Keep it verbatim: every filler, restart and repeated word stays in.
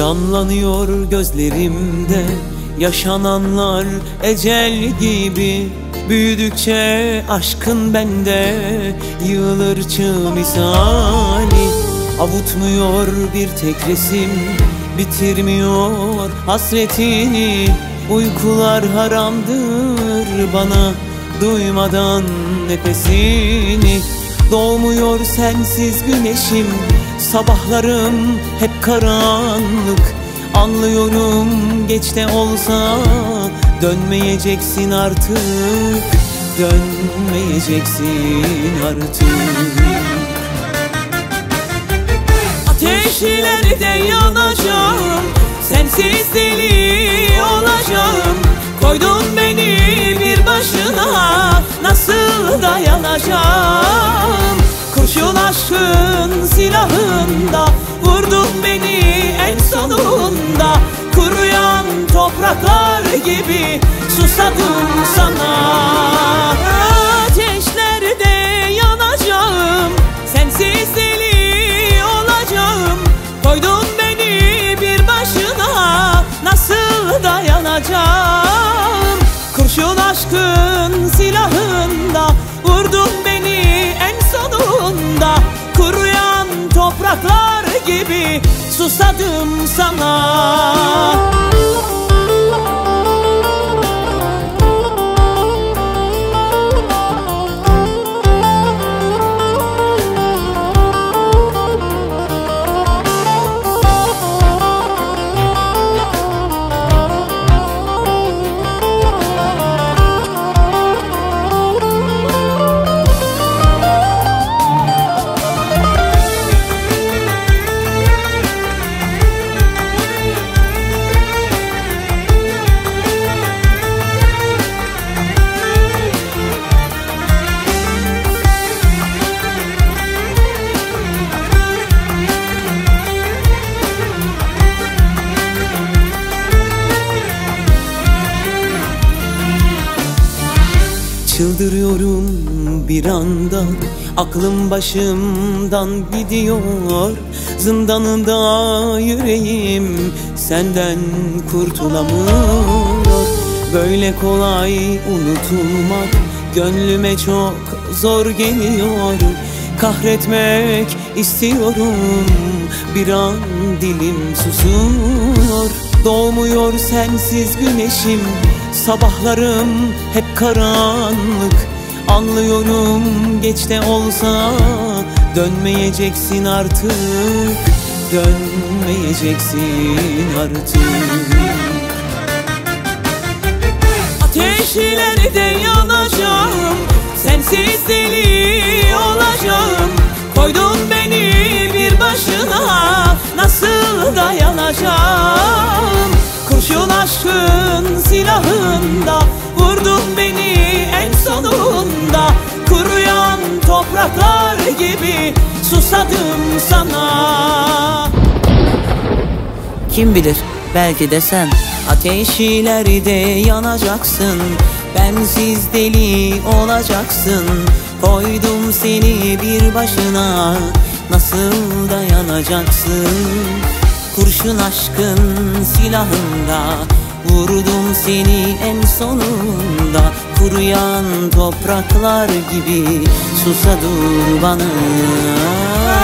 Canlanıyor gözlerimde yaşananlar ecel gibi. Büyüdükçe aşkın bende yığılır çığ misali. Avutmuyor bir tek resim, bitirmiyor hasretini. Uykular haramdır bana duymadan nefesini. Doğmuyor sensiz güneşim, sabahlarım hep karanlık. Anlıyorum geç de olsa dönmeyeceksin artık, dönmeyeceksin artık. Ateşlerde yanacağım, sensiz deli olacağım. Koydun beni bir başına, nasıl dayanacağım? Kurşun aşkın silahında vurdun beni en sonunda. Kuruyan topraklar gibi susadım sana. Ateşlerde yanacağım, sensiz deli olacağım. Koydun beni bir başına, nasıl dayanacağım? Kurşun aşkın silahında vurdun beni en sonunda. Kuruyan topraklar gibi susadım sana. Çıldırıyorum bir anda, aklım başımdan gidiyor. Zindanında yüreğim senden kurtulamıyor. Böyle kolay unutulmak gönlüme çok zor geliyor. Kahretmek istiyorum, bir an dilim susuyor. Doğmuyor sensiz güneşim, sabahlarım hep karanlık. Anlıyorum geç de olsa dönmeyeceksin artık, dönmeyeceksin artık. Ateşlerde yanacağım, sensiz deli olacağım. Koydun beni bir başına, nasıl dayanacağım? Kurşun aşkın silahında vurdun beni en sonunda. Kuruyan topraklar gibi susadım sana. Kim bilir, belki de sen ateşlerde yanacaksın. Bensiz deli olacaksın. Koydum seni bir başına, nasıl dayanacaksın? Kurşun aşkın silahında vurdum seni en sonunda. Kuruyan topraklar gibi susadır bana.